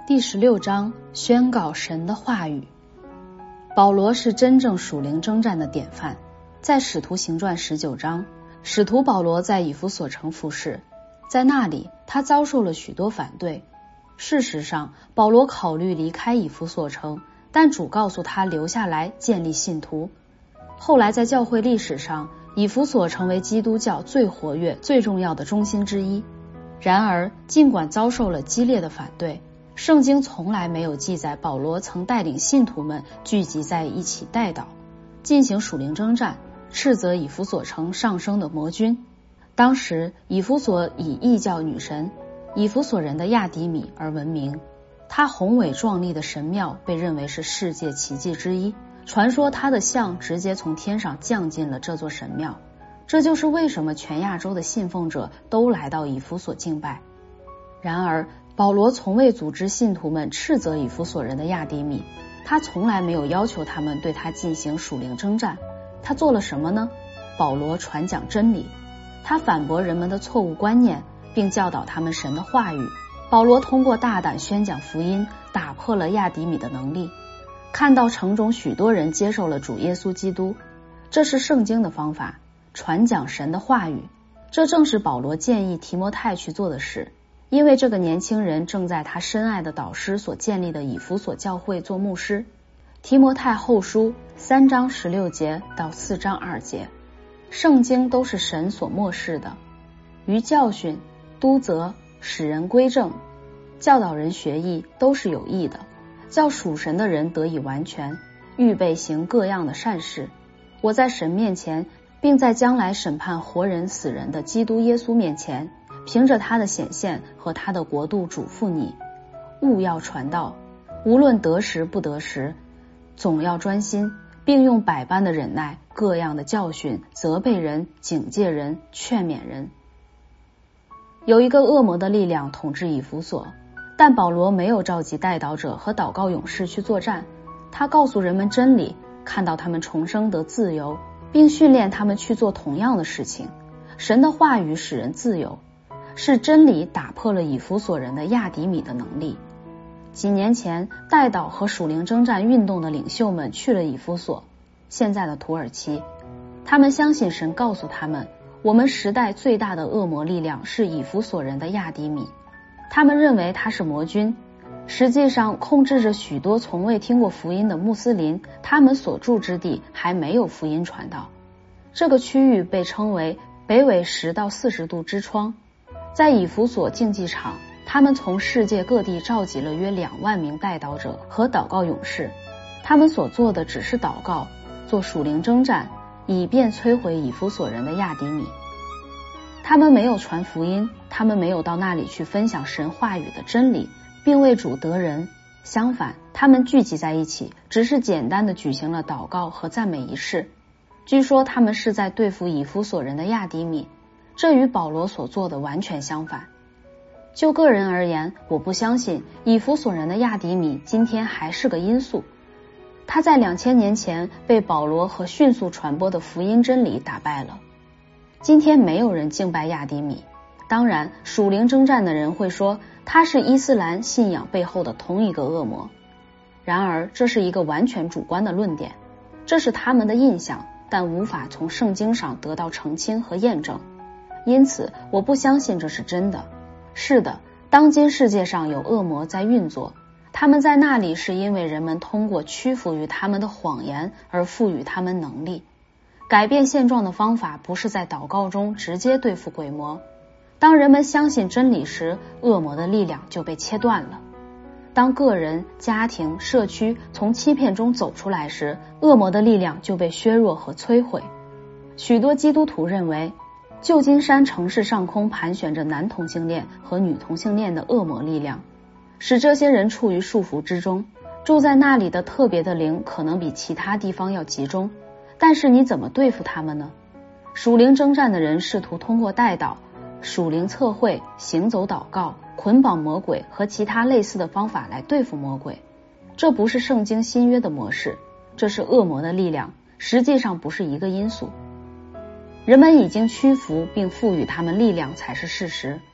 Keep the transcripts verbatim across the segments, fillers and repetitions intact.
第十六章，宣告神的话语。保罗是真正属灵征战的典范。在使徒行传十九章，使徒保罗在以弗所城服侍，在那里他遭受了许多反对。事实上，保罗考虑离开以弗所城，但主告诉他留下来建立信徒。后来在教会历史上，以弗所成为基督教最活跃、最重要的中心之一。然而，尽管遭受了激烈的反对，圣经从来没有记载保罗曾带领信徒们聚集在一起代祷，进行属灵征战，斥责以弗所城上升的魔君。当时以弗所以异教女神以弗所人的亚底米而闻名，她宏伟壮丽的神庙被认为是世界奇迹之一，传说她的像直接从天上降进了这座神庙。这就是为什么全亚洲的信奉者都来到以弗所敬拜。然而保罗从未组织信徒们斥责以弗所人的亚底米，他从来没有要求他们对他进行属灵征战。他做了什么呢？保罗传讲真理，他反驳人们的错误观念，并教导他们神的话语。保罗通过大胆宣讲福音，打破了亚底米的能力，看到城中许多人接受了主耶稣基督。这是圣经的方法，传讲神的话语。这正是保罗建议提摩太去做的事，因为这个年轻人正在他深爱的导师所建立的以弗所教会做牧师。提摩太后书三章十六节到四章二节，圣经都是神所默示的，于教训、督责、使人归正、教导人学艺，都是有益的，叫属神的人得以完全，预备行各样的善事。我在神面前，并在将来审判活人死人的基督耶稣面前，凭着他的显现和他的国度嘱咐你，务要传道，无论得时不得时，总要专心，并用百般的忍耐，各样的教训，责备人，警戒人，劝勉人。有一个恶魔的力量统治以弗所，但保罗没有召集代祷者和祷告勇士去作战，他告诉人们真理，看到他们重生得自由，并训练他们去做同样的事情。神的话语使人自由，是真理打破了以弗所人的亚底米的能力。几年前，代祷和属灵征战运动的领袖们去了以弗所，现在的土耳其。他们相信神告诉他们，我们时代最大的恶魔力量是以弗所人的亚底米。他们认为他是魔君，实际上控制着许多从未听过福音的穆斯林，他们所住之地还没有福音传到。这个区域被称为北纬十到四十度之窗。在以弗所竞技场，他们从世界各地召集了约两万名代祷者和祷告勇士，他们所做的只是祷告，做属灵征战，以便摧毁以弗所人的亚底米。他们没有传福音，他们没有到那里去分享神话语的真理，并为主得人。相反，他们聚集在一起，只是简单的举行了祷告和赞美仪式。据说他们是在对付以弗所人的亚底米，这与保罗所做的完全相反。就个人而言，我不相信以弗所人的亚底米今天还是个因素。他在两千年前被保罗和迅速传播的福音真理打败了。今天没有人敬拜亚底米。当然，属灵征战的人会说他是伊斯兰信仰背后的同一个恶魔。然而，这是一个完全主观的论点，这是他们的印象，但无法从圣经上得到澄清和验证。因此，我不相信这是真的。是的，当今世界上有恶魔在运作，他们在那里是因为人们通过屈服于他们的谎言而赋予他们能力。改变现状的方法不是在祷告中直接对付鬼魔。当人们相信真理时，恶魔的力量就被切断了。当个人、家庭、社区从欺骗中走出来时，恶魔的力量就被削弱和摧毁。许多基督徒认为，旧金山城市上空盘旋着男同性恋和女同性恋的恶魔力量，使这些人处于束缚之中。住在那里的特别的灵可能比其他地方要集中，但是你怎么对付他们呢？属灵征战的人试图通过代祷、属灵测绘、行走祷告、捆绑魔鬼和其他类似的方法来对付魔鬼。这不是圣经新约的模式，这是恶魔的力量，实际上不是一个因素。人们已经屈服并赋予他们力量才是事实。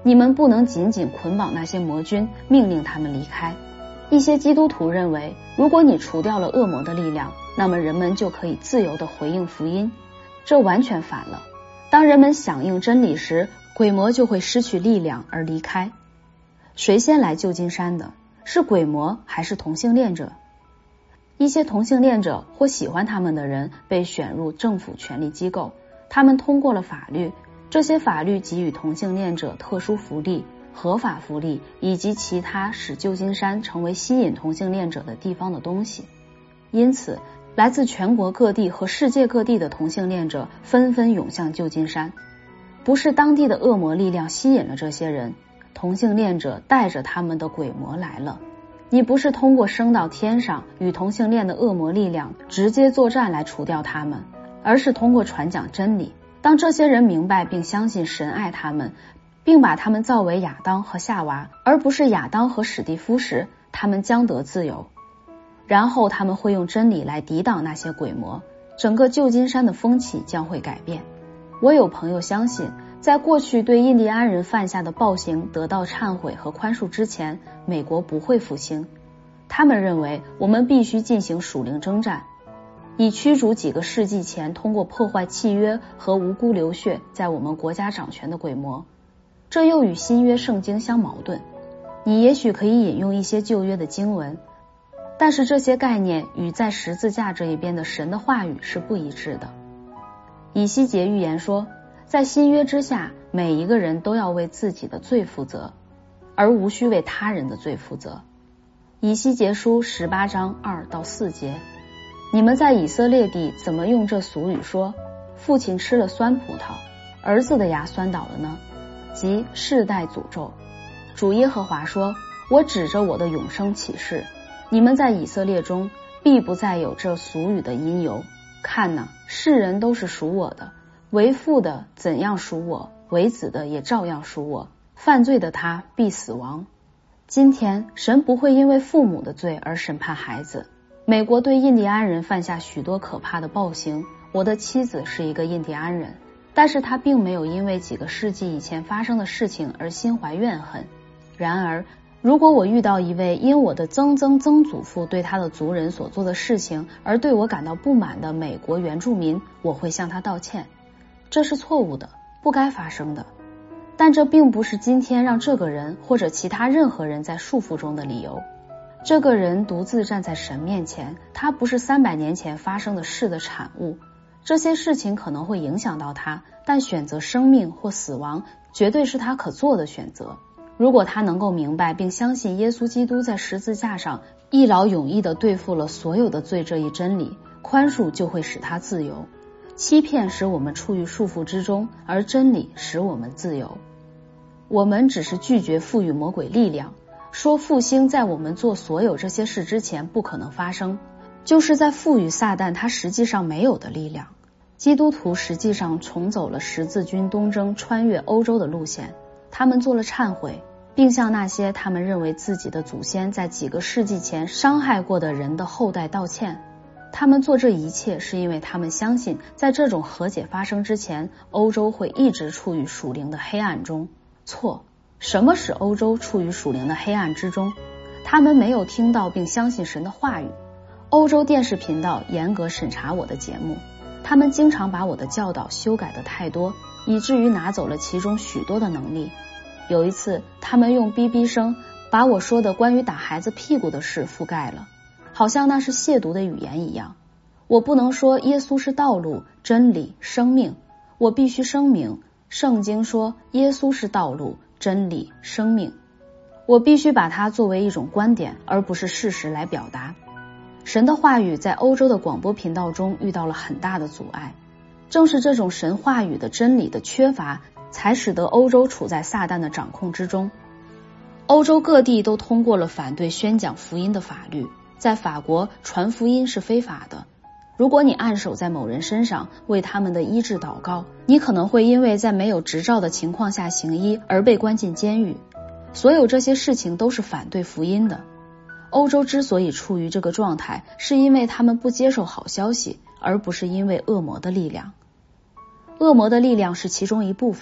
你们不能仅仅捆绑那些魔君，命令他们离开。一些基督徒认为，如果你除掉了恶魔的力量，那么人们就可以自由地回应福音。这完全反了。当人们响应真理时，鬼魔就会失去力量而离开。谁先来旧金山的？是鬼魔还是同性恋者？一些同性恋者或喜欢他们的人被选入政府权力机构，他们通过了法律，这些法律给予同性恋者特殊福利、合法福利以及其他使旧金山成为吸引同性恋者的地方的东西。因此，来自全国各地和世界各地的同性恋者纷纷涌向旧金山。不是当地的恶魔力量吸引了这些人，同性恋者带着他们的鬼魔来了。你不是通过升到天上与同性恋的恶魔力量直接作战来除掉他们，而是通过传讲真理。当这些人明白并相信神爱他们，并把他们造为亚当和夏娃，而不是亚当和史蒂夫时，他们将得自由。然后他们会用真理来抵挡那些鬼魔，整个旧金山的风气将会改变。我有朋友相信，在过去对印第安人犯下的暴行得到忏悔和宽恕之前，美国不会复兴。他们认为我们必须进行属灵征战，以驱逐几个世纪前通过破坏契约和无辜流血在我们国家掌权的鬼魔。这又与新约圣经相矛盾。你也许可以引用一些旧约的经文，但是这些概念与在十字架这一边的神的话语是不一致的。以西结预言说，在新约之下，每一个人都要为自己的罪负责，而无需为他人的罪负责。以西结书十八章二到四节，你们在以色列地怎么用这俗语说，父亲吃了酸葡萄，儿子的牙酸倒了呢？即世代诅咒。主耶和华说，我指着我的永生起誓，你们在以色列中必不再有这俗语的因由。看哪，世人都是属我的，为父的怎样属我，为子的也照样属我，犯罪的他必死亡。今天神不会因为父母的罪而审判孩子。美国对印第安人犯下许多可怕的暴行，我的妻子是一个印第安人，但是她并没有因为几个世纪以前发生的事情而心怀怨恨。然而如果我遇到一位因我的曾曾曾祖父对他的族人所做的事情而对我感到不满的美国原住民，我会向他道歉。这是错误的，不该发生的。但这并不是今天让这个人或者其他任何人在束缚中的理由。这个人独自站在神面前，他不是三百年前发生的事的产物。这些事情可能会影响到他，但选择生命或死亡绝对是他可做的选择。如果他能够明白并相信耶稣基督在十字架上一劳永逸地对付了所有的罪这一真理，宽恕就会使他自由。欺骗使我们处于束缚之中，而真理使我们自由。我们只是拒绝赋予魔鬼力量，说复兴在我们做所有这些事之前不可能发生，就是在赋予撒旦他实际上没有的力量。基督徒实际上重走了十字军东征穿越欧洲的路线，他们做了忏悔，并向那些他们认为自己的祖先在几个世纪前伤害过的人的后代道歉。他们做这一切是因为他们相信，在这种和解发生之前，欧洲会一直处于属灵的黑暗中。错，什么使欧洲处于属灵的黑暗之中？他们没有听到并相信神的话语。欧洲电视频道严格审查我的节目，他们经常把我的教导修改得太多，以至于拿走了其中许多的能力。有一次，他们用哔哔声把我说的关于打孩子屁股的事覆盖了，好像那是亵渎的语言一样。我不能说耶稣是道路、真理、生命，我必须声明，圣经说耶稣是道路、真理、生命。我必须把它作为一种观点，而不是事实来表达。神的话语在欧洲的广播频道中遇到了很大的阻碍，正是这种神话语的真理的缺乏，才使得欧洲处在撒旦的掌控之中。欧洲各地都通过了反对宣讲福音的法律，在法国传福音是非法的。如果你按手在某人身上为他们的医治祷告，你可能会因为在没有执照的情况下行医而被关进监狱。所有这些事情都是反对福音的。欧洲之所以处于这个状态，是因为他们不接受好消息，而不是因为恶魔的力量。恶魔的力量是其中一部分，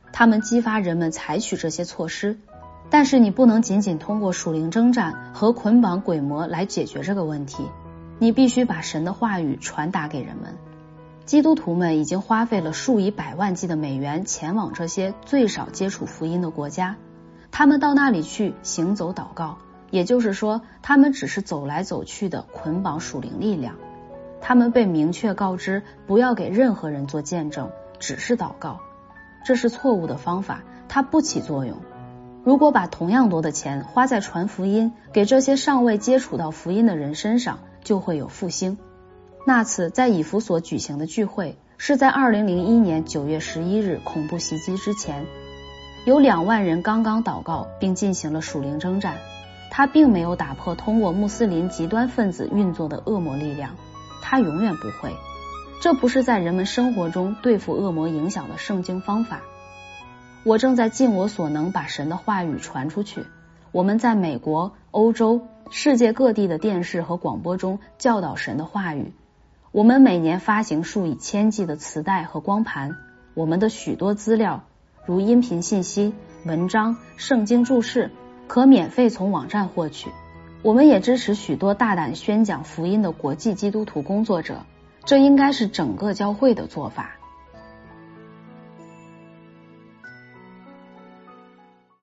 他们激发人们采取这些措施。但是你不能仅仅通过属灵征战和捆绑鬼魔来解决这个问题，你必须把神的话语传达给人们。基督徒们已经花费了数以百万计的美元前往这些最少接触福音的国家，他们到那里去行走祷告，也就是说，他们只是走来走去的捆绑属灵力量。他们被明确告知不要给任何人做见证，只是祷告。这是错误的方法，它不起作用。如果把同样多的钱花在传福音给这些尚未接触到福音的人身上，就会有复兴。那次在以弗所举行的聚会是在二零零一年九月十一日恐怖袭击之前，有两万人刚刚祷告并进行了属灵征战，他并没有打破通过穆斯林极端分子运作的恶魔力量，他永远不会。这不是在人们生活中对付恶魔影响的圣经方法。我正在尽我所能把神的话语传出去。我们在美国、欧洲、世界各地的电视和广播中教导神的话语。我们每年发行数以千计的磁带和光盘，我们的许多资料，如音频信息、文章、圣经注释，可免费从网站获取。我们也支持许多大胆宣讲福音的国际基督徒工作者，这应该是整个教会的做法。